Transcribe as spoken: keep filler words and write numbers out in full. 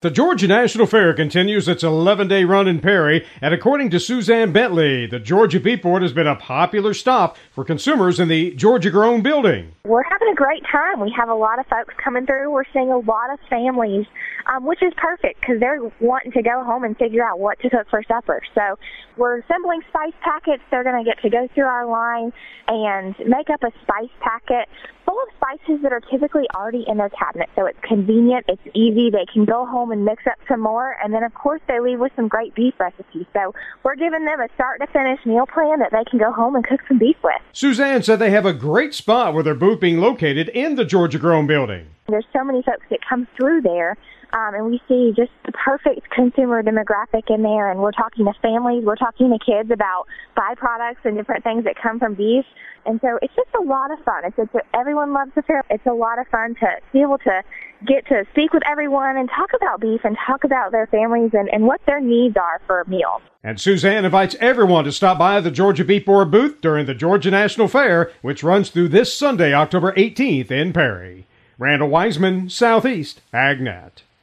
The Georgia National Fair continues its eleven-day run in Perry, and according to Suzanne Bentley, the Georgia Beef Board has been a popular stop for consumers in the Georgia Grown building. We're having a great time. We have a lot of folks coming through. We're seeing a lot of families, um, which is perfect because they're wanting to go home and figure out what to cook for supper. So we're assembling spice packets. They're going to get to go through our line and make up a spice packet full of spices that are typically already in their cabinet. So it's convenient, it's easy, they can go home and mix up some more, and then of course they leave with some great beef recipes. So we're giving them a start to finish meal plan that they can go home and cook some beef with. Suzanne said they have a great spot with their booth being located in the Georgia Grown building. There's so many folks that come through there, um, and we see just the perfect consumer demographic in there, and we're talking to families, we're talking to kids about byproducts and different things that come from beef. And so it's just a lot of fun. It's, it's everyone loves the fair. It's a lot of fun to be able to get to speak with everyone and talk about beef and talk about their families and, and what their needs are for a meal. And Suzanne invites everyone to stop by the Georgia Beef Board booth during the Georgia National Fair, which runs through this Sunday, October eighteenth in Perry. Randall Wiseman, Southeast AgNet.